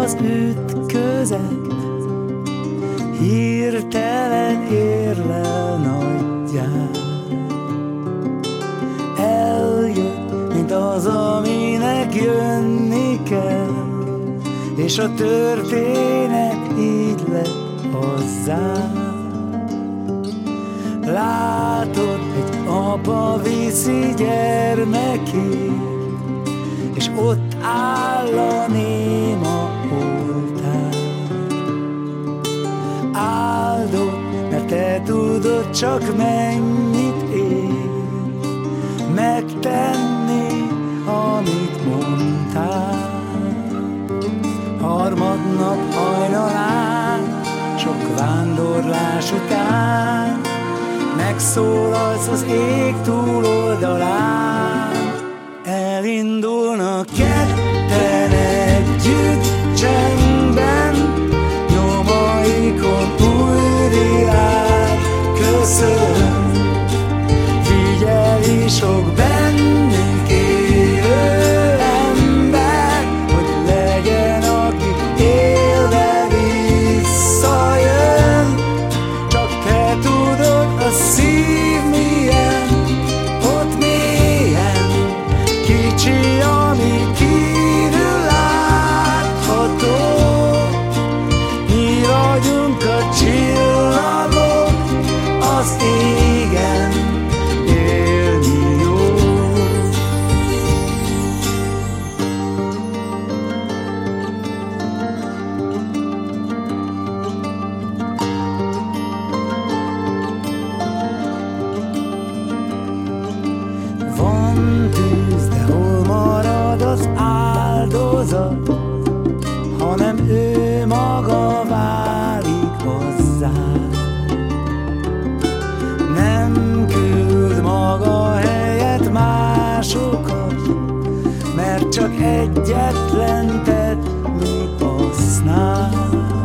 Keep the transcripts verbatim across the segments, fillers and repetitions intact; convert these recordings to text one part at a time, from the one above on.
az ütközet hirtelen érlel nagyján. Eljött, mint az, aminek jönni kell, és a történet így lett hozzá. Látod, egy apa viszi gyermekét, és ott áll a néma oltár. Áldott, mert te tudod csak mennyit ér megtenni, amit mondtál. Harmadnap hajnalán, sok vándorlás után megszólalsz az ég túloldalán. Elindulnak ketten együtt csendben, nyomaikon új világ köszön. Figyelj, sok bennünk élő ember, hogy legyen, aki élve visszajön. Csak te tudod, a szív milyen, ott mélyen, kicsi, ami kívül látható. Mi vagyunk a csillagok az égen, élni jó. Van tűz, de hol marad az áldozat, hanem ő maga válik hozzá. Nem küld maga helyett másokat, mert csak egyetlen tettni használ.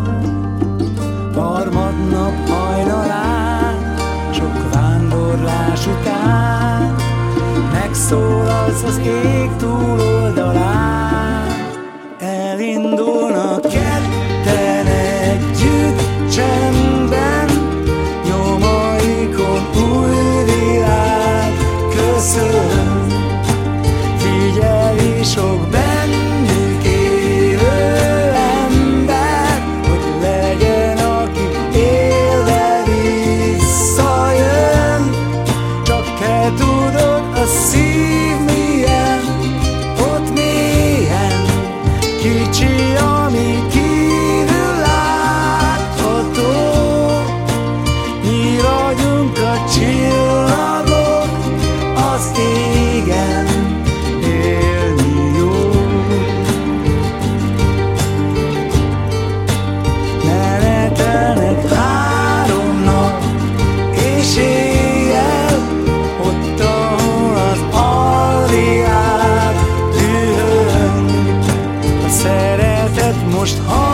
Harmadnap hajnalán, sok vándorlás után megszólalsz az ég túloldalán. Elindulnak ketten együtt csendben, nyomaikon új világ köszön. Figyelj, sok bennük élő ember, hogy legyen, aki élve visszajön. Csak te tudod, a szív milyen, ott mélyen, kicsi, ami kívül látható. Mi vagyunk a csillagok az égen, élni jó. Menetelnek három nap és éjjel, ott, ahol az alvilág dühöng. A szeretet most